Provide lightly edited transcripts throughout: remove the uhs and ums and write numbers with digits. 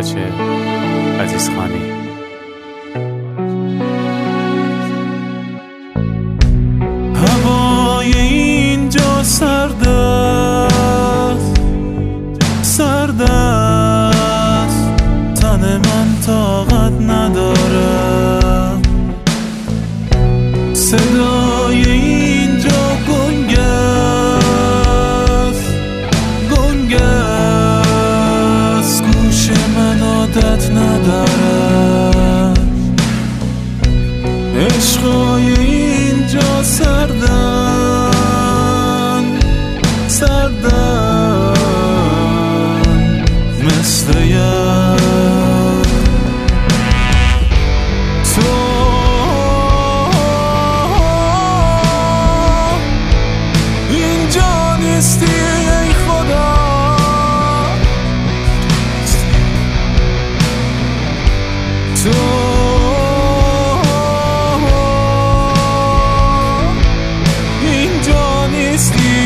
سراج عزیزخانی. هوای اینجا سرد است، سرد است، تن من طاقت نداره. صدای اینجا گنگ است، گنگ است، گوش من عادت نداره. عشقای اینجا سردن، سردن، مثل تو اینجا نیستی ای خدا. تو اینجا نیستی،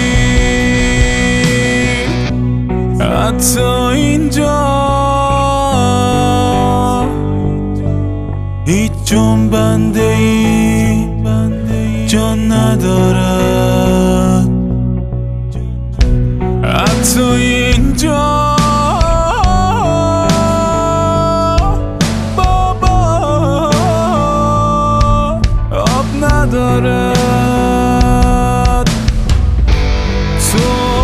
حتی اینجا هیچ جنبنده ای جان ندارد. حتی اینجا بابا آب ندارد. تو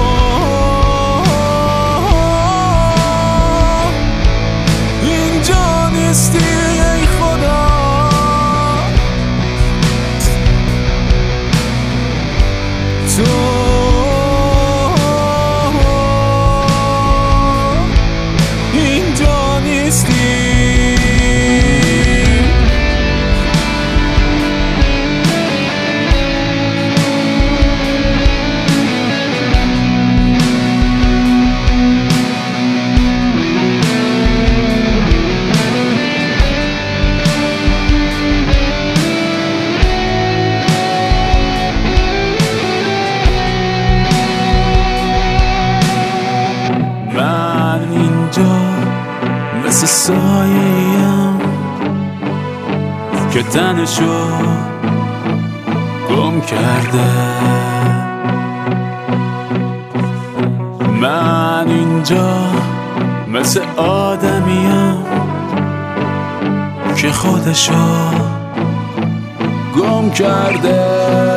اینجا نیستی ای خدا. تو اینجا نیستی. مثل سایه‌ام که تنشو گم کرده. من اینجا مثل آدمیم که خودشو گم کرده.